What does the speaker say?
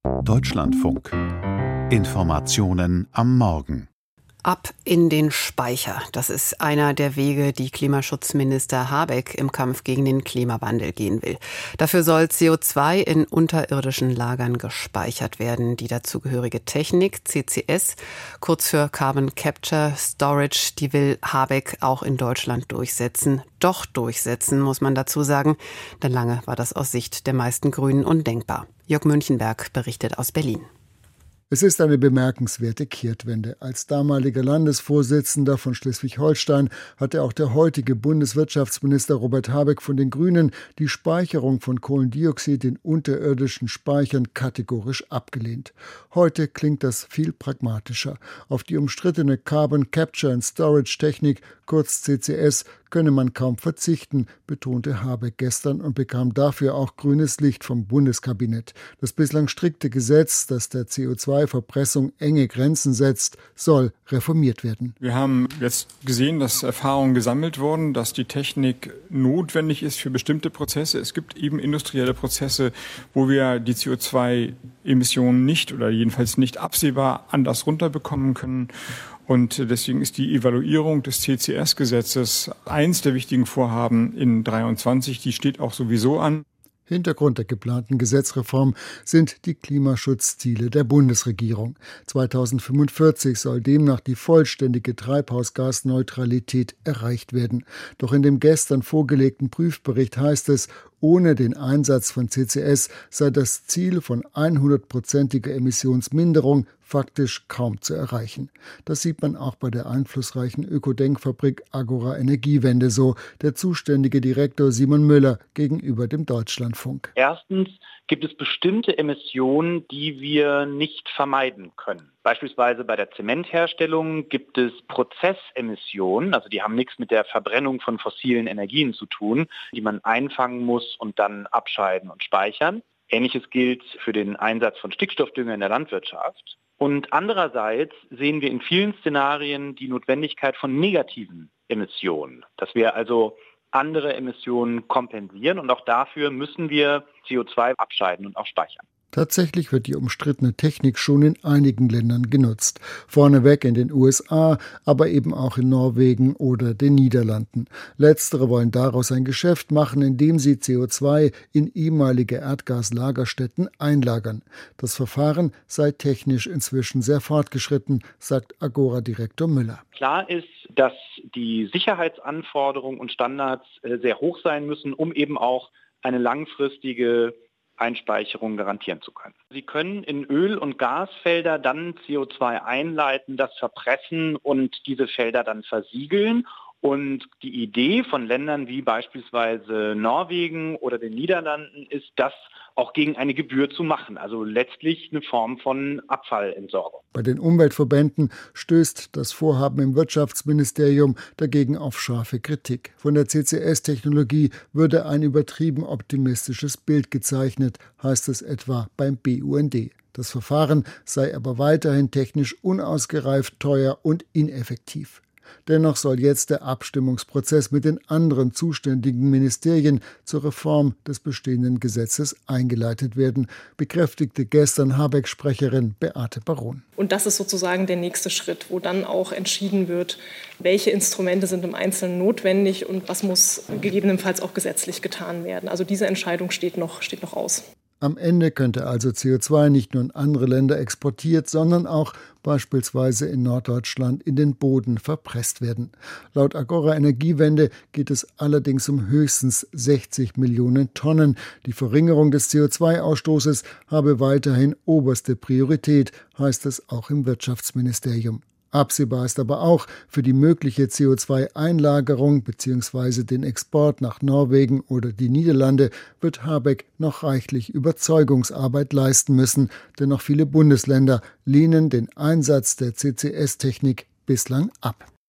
Deutschlandfunk. Informationen am Morgen. Ab in den Speicher. Das ist einer der Wege, die Klimaschutzminister Habeck im Kampf gegen den Klimawandel gehen will. Dafür soll CO2 in unterirdischen Lagern gespeichert werden. Die dazugehörige Technik, CCS, kurz für Carbon Capture Storage, die will Habeck auch in Deutschland durchsetzen. Doch durchsetzen, muss man dazu sagen, denn lange war das aus Sicht der meisten Grünen undenkbar. Jörg Münchenberg berichtet aus Berlin. Es ist eine bemerkenswerte Kehrtwende. Als damaliger Landesvorsitzender von Schleswig-Holstein hatte auch der heutige Bundeswirtschaftsminister Robert Habeck von den Grünen die Speicherung von Kohlendioxid in unterirdischen Speichern kategorisch abgelehnt. Heute klingt das viel pragmatischer. Auf die umstrittene Carbon Capture and Storage Technik, kurz CCS, könne man kaum verzichten, betonte Habeck gestern und bekam dafür auch grünes Licht vom Bundeskabinett. Das bislang strikte Gesetz, das der CO2-Verpressung enge Grenzen setzt, soll reformiert werden. Wir haben jetzt gesehen, dass Erfahrungen gesammelt wurden, dass die Technik notwendig ist für bestimmte Prozesse. Es gibt eben industrielle Prozesse, wo wir die CO2-Emissionen nicht oder jedenfalls nicht absehbar anders runterbekommen können. Und deswegen ist die Evaluierung des CCS-Gesetzes eins der wichtigen Vorhaben in 2023. Die steht auch sowieso an. Hintergrund der geplanten Gesetzreform sind die Klimaschutzziele der Bundesregierung. 2045 soll demnach die vollständige Treibhausgasneutralität erreicht werden. Doch in dem gestern vorgelegten Prüfbericht heißt es, ohne den Einsatz von CCS sei das Ziel von 100%iger Emissionsminderung faktisch kaum zu erreichen. Das sieht man auch bei der einflussreichen Ökodenkfabrik Agora Energiewende so, der zuständige Direktor Simon Müller gegenüber dem Deutschlandfunk. Erstens gibt es bestimmte Emissionen, die wir nicht vermeiden können. Beispielsweise bei der Zementherstellung gibt es Prozessemissionen, also die haben nichts mit der Verbrennung von fossilen Energien zu tun, die man einfangen muss und dann abscheiden und speichern. Ähnliches gilt für den Einsatz von Stickstoffdünger in der Landwirtschaft. Und andererseits sehen wir in vielen Szenarien die Notwendigkeit von negativen Emissionen, dass wir also andere Emissionen kompensieren und auch dafür müssen wir CO2 abscheiden und auch speichern. Tatsächlich wird die umstrittene Technik schon in einigen Ländern genutzt. Vorneweg in den USA, aber eben auch in Norwegen oder den Niederlanden. Letztere wollen daraus ein Geschäft machen, indem sie CO2 in ehemalige Erdgaslagerstätten einlagern. Das Verfahren sei technisch inzwischen sehr fortgeschritten, sagt Agora-Direktor Müller. Klar ist, dass die Sicherheitsanforderungen und Standards sehr hoch sein müssen, um eben auch eine langfristige Einspeicherung garantieren zu können. Sie können in Öl- und Gasfelder dann CO2 einleiten, das verpressen und diese Felder dann versiegeln. Und die Idee von Ländern wie beispielsweise Norwegen oder den Niederlanden ist, das auch gegen eine Gebühr zu machen. Also letztlich eine Form von Abfallentsorgung. Bei den Umweltverbänden stößt das Vorhaben im Wirtschaftsministerium dagegen auf scharfe Kritik. Von der CCS-Technologie würde ein übertrieben optimistisches Bild gezeichnet, heißt es etwa beim BUND. Das Verfahren sei aber weiterhin technisch unausgereift, teuer und ineffektiv. Dennoch soll jetzt der Abstimmungsprozess mit den anderen zuständigen Ministerien zur Reform des bestehenden Gesetzes eingeleitet werden, bekräftigte gestern Habeck-Sprecherin Beate Baron. Und das ist sozusagen der nächste Schritt, wo dann auch entschieden wird, welche Instrumente sind im Einzelnen notwendig und was muss gegebenenfalls auch gesetzlich getan werden. Also diese Entscheidung steht noch aus. Am Ende könnte also CO2 nicht nur in andere Länder exportiert, sondern auch beispielsweise in Norddeutschland in den Boden verpresst werden. Laut Agora Energiewende geht es allerdings um höchstens 60 Millionen Tonnen. Die Verringerung des CO2-Ausstoßes habe weiterhin oberste Priorität, heißt es auch im Wirtschaftsministerium. Absehbar ist aber auch, für die mögliche CO2-Einlagerung bzw. den Export nach Norwegen oder die Niederlande wird Habeck noch reichlich Überzeugungsarbeit leisten müssen, denn noch viele Bundesländer lehnen den Einsatz der CCS-Technik bislang ab.